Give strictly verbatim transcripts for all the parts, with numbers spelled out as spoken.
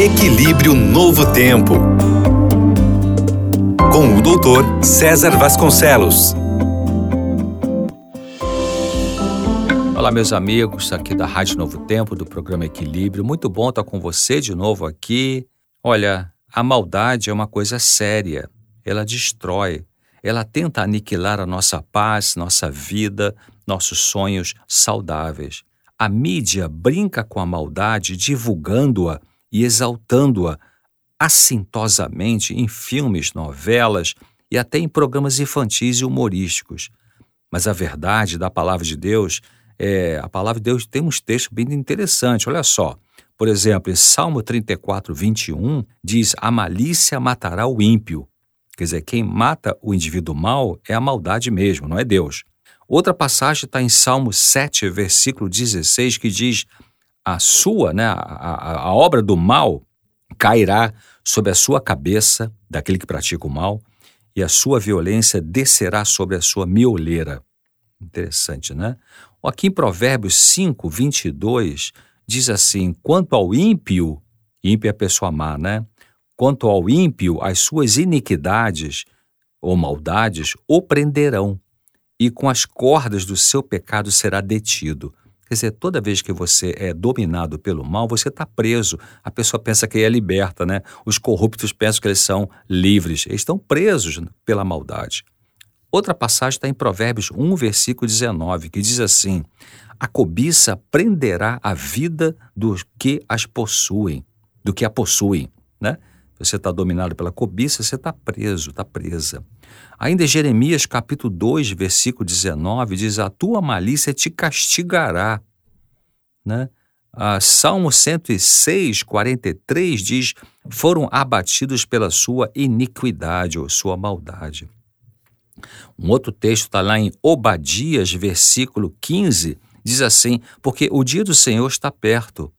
Equilíbrio Novo Tempo, com o doutor César Vasconcelos. Olá, meus amigos, aqui da Rádio Novo Tempo, do programa Equilíbrio. Muito bom estar com você de novo aqui. Olha, a maldade é uma coisa séria. Ela destrói. Ela tenta aniquilar a nossa paz, nossa vida, nossos sonhos saudáveis. A mídia brinca com a maldade, divulgando-a e exaltando-a assintosamente em filmes, novelas e até em programas infantis e humorísticos. Mas a verdade da palavra de Deus é, a palavra de Deus tem uns textos bem interessantes. Olha só, por exemplo, em Salmo trinta e quatro, vinte e um, diz: a malícia matará o ímpio. Quer dizer, quem mata o indivíduo mau é a maldade mesmo, não é Deus. Outra passagem está em Salmo sete, versículo dezesseis, que diz: a sua, né, a, a, a obra do mal cairá sobre a sua cabeça, daquele que pratica o mal, e a sua violência descerá sobre a sua mioleira. Interessante, né? Aqui em Provérbios cinco, vinte e dois, diz assim: quanto ao ímpio, ímpio é a pessoa má, né? Quanto ao ímpio, as suas iniquidades ou maldades o prenderão, e com as cordas do seu pecado será detido. Quer dizer, toda vez que você é dominado pelo mal, você está preso. A pessoa pensa que é liberta, né? Os corruptos pensam que eles são livres. Eles estão presos pela maldade. Outra passagem está em Provérbios um, versículo dezenove, que diz assim: a cobiça prenderá a vida dos que as possuem, do que a possuem, né? Você está dominado pela cobiça, você está preso, está presa. Ainda em Jeremias capítulo dois, versículo dezenove, diz: a tua malícia te castigará, né? Ah, Salmo cento e seis, quarenta e três diz: foram abatidos pela sua iniquidade ou sua maldade. Um outro texto está lá em Obadias, versículo quinze, diz assim: porque o dia do Senhor está perto,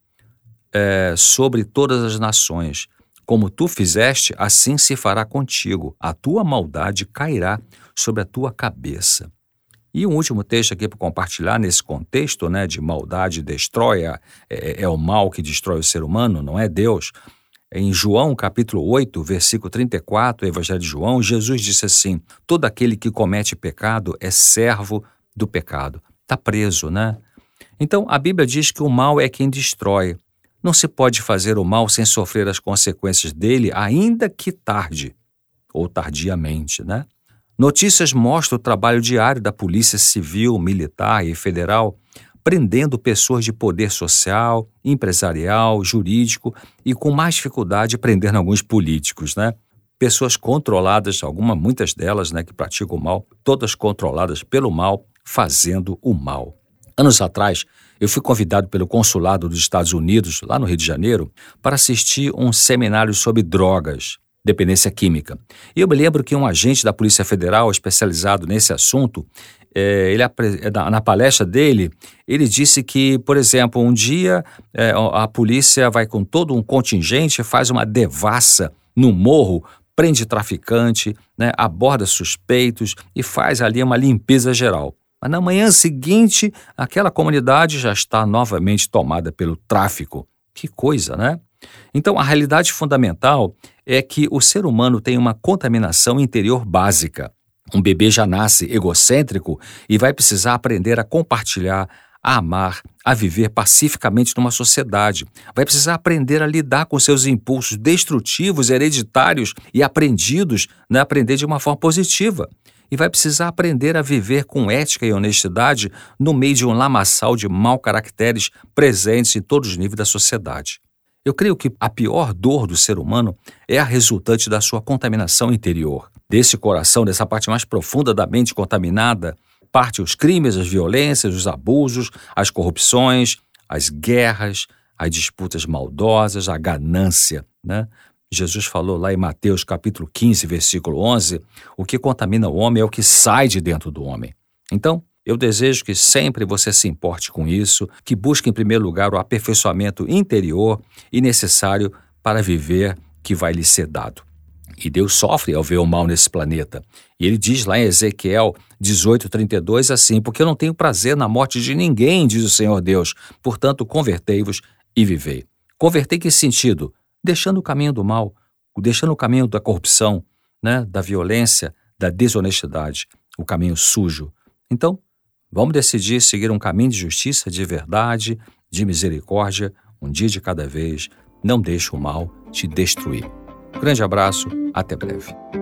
é, sobre todas as nações. Como tu fizeste, assim se fará contigo. A tua maldade cairá sobre a tua cabeça. E um último texto aqui para compartilhar nesse contexto, né, de maldade destrói, é, é, é o mal que destrói o ser humano, não é Deus. Em João capítulo oito, versículo trinta e quatro, Evangelho de João, Jesus disse assim: todo aquele que comete pecado é servo do pecado. Está preso, né? Então, a Bíblia diz que o mal é quem destrói. Não se pode fazer o mal sem sofrer as consequências dele, ainda que tarde, ou tardiamente, né? Notícias mostram o trabalho diário da Polícia Civil, Militar e Federal, prendendo pessoas de poder social, empresarial, jurídico e, com mais dificuldade, prendendo alguns políticos, né? Pessoas controladas, algumas, muitas delas, né, que praticam o mal, todas controladas pelo mal, fazendo o mal. Anos atrás, eu fui convidado pelo Consulado dos Estados Unidos, lá no Rio de Janeiro, para assistir um seminário sobre drogas, dependência química. E eu me lembro que um agente da Polícia Federal, especializado nesse assunto, é, ele, na palestra dele, ele disse que, por exemplo, um dia é, a polícia vai com todo um contingente, faz uma devassa no morro, prende traficante, né, aborda suspeitos e faz ali uma limpeza geral. Mas na manhã seguinte, aquela comunidade já está novamente tomada pelo tráfico. Que coisa, né? Então, a realidade fundamental é que o ser humano tem uma contaminação interior básica. Um bebê já nasce egocêntrico e vai precisar aprender a compartilhar, a amar, a viver pacificamente numa sociedade. Vai precisar aprender a lidar com seus impulsos destrutivos, hereditários e aprendidos, né? Aprender de uma forma positiva. E vai precisar aprender a viver com ética e honestidade no meio de um lamaçal de mau caracteres presentes em todos os níveis da sociedade. Eu creio que a pior dor do ser humano é a resultante da sua contaminação interior. Desse coração, dessa parte mais profunda da mente contaminada, parte os crimes, as violências, os abusos, as corrupções, as guerras, as disputas maldosas, a ganância, né? Jesus falou lá em Mateus capítulo quinze, versículo onze, o que contamina o homem é o que sai de dentro do homem. Então, eu desejo que sempre você se importe com isso, que busque em primeiro lugar o aperfeiçoamento interior e necessário para viver que vai lhe ser dado. E Deus sofre ao ver o mal nesse planeta. E ele diz lá em Ezequiel dezoito, trinta e dois assim: porque eu não tenho prazer na morte de ninguém, diz o Senhor Deus, portanto convertei-vos e vivei. Converter em que sentido? deixando o caminho do mal, deixando o caminho da corrupção, né, da violência, da desonestidade, o caminho sujo. Então, vamos decidir seguir um caminho de justiça, de verdade, de misericórdia, um dia de cada vez. Não deixe o mal te destruir. Grande abraço, até breve.